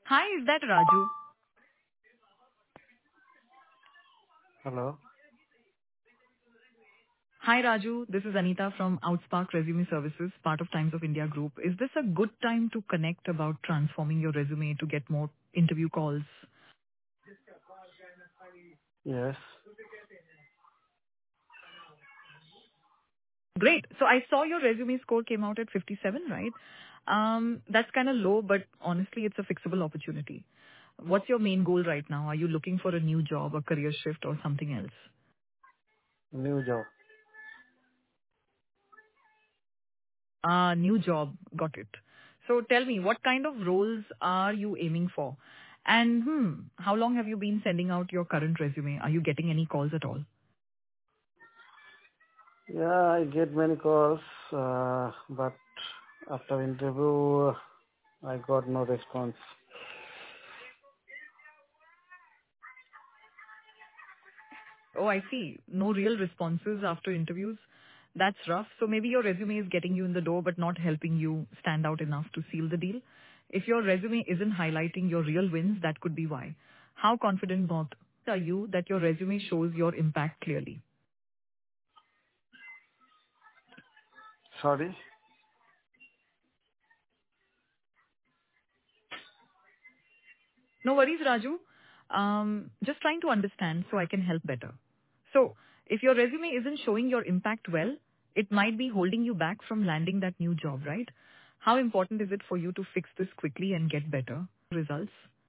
Hi, is that Raju? Hello. Hi, Raju. This is Anita from Outspark Resume Services, part of Times of India Group. Is this a good time to connect about transforming your resume to get more interview calls? Yes. Great. So I saw your resume score came out at 57, right? That's kind of low, but honestly, it's a fixable opportunity. What's your main goal right now? Are you looking for a new job, a career shift, or something else? New job. New job. Got it. So tell me, what kind of roles are you aiming for? And how long have you been sending out your current resume? Are you getting any calls at all? Yeah, I get many calls, but after interview, I got no response. Oh, I see. No real responses after interviews. That's rough. So maybe your resume is getting you in the door but not helping you stand out enough to seal the deal. If your resume isn't highlighting your real wins, that could be why. How confident both are you that your resume shows your impact clearly? Sorry. No worries, Raju. Just trying to understand so I can help better. So, if your resume isn't showing your impact well, it might be holding you back from landing that new job, right? How important is it for you to fix this quickly and get better results?